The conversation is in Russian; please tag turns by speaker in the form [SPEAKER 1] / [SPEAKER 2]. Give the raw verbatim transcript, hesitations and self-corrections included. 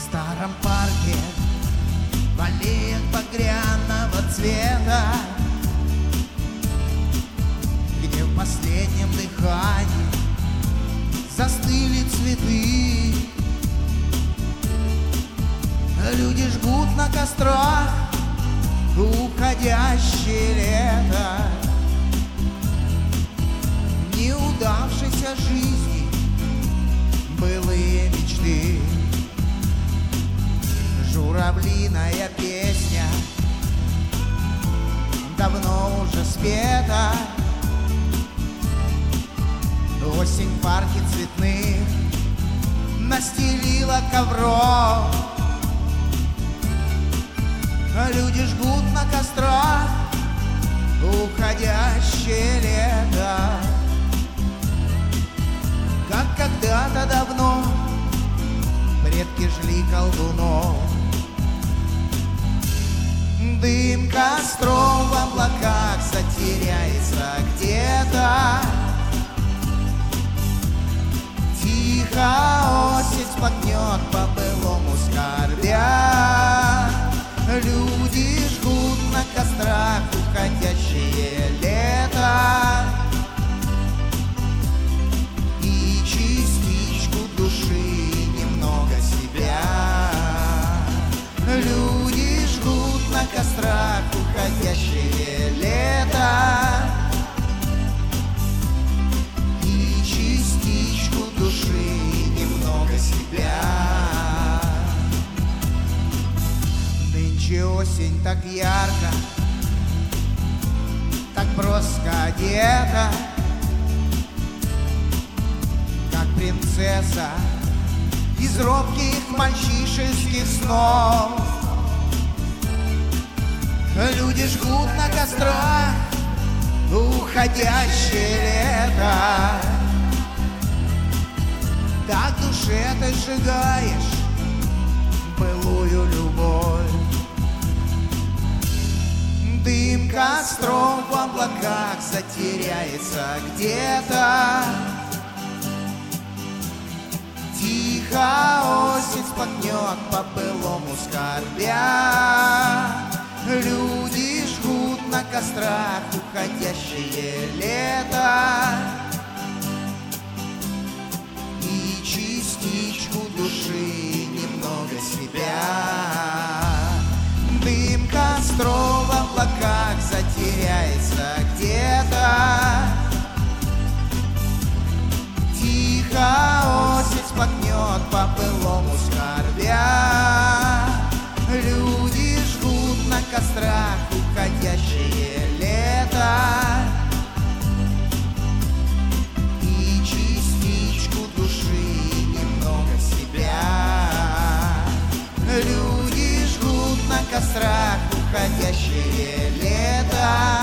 [SPEAKER 1] старом парке, в аллеях багряного цвета, где в последнем дыхании застыли цветы. Люди жгут на кострах уходящее лето неудавшейся жизни, былые мечты. Журавлиная песня давно уже спета. Осень в парке цветных настелила ковров. Люди жгут на кострах уходящее лето, как когда-то давно предки жгли колдунов. Дым костров в облаках затеряется где-то. Тихо осень споткнет по-былому скорбя. Люди жгут на кострах уходящее лето и частичку души, немного себя. Люди жгут на кострах уходящее лето и частичку души, немного себя. Нынче осень так ярко, так броско одета, как принцесса из робких мальчишеских снов. Люди жгут на кострах уходящее лето. Так в душе ты сжигаешь былую любовь. Дым костров в облаках затеряется где-то. Тихо осень споткнет по-былому скорбя. Люди жгут на кострах уходящее лето и частичку души, немного себя. Дым костров в облаках затеряется где-то. Тихо осень споткнет по-былому скорбя. Люди жгут на кострах уходящее лето и частичку души, немного себя. Люди жгут на кострах уходящее лето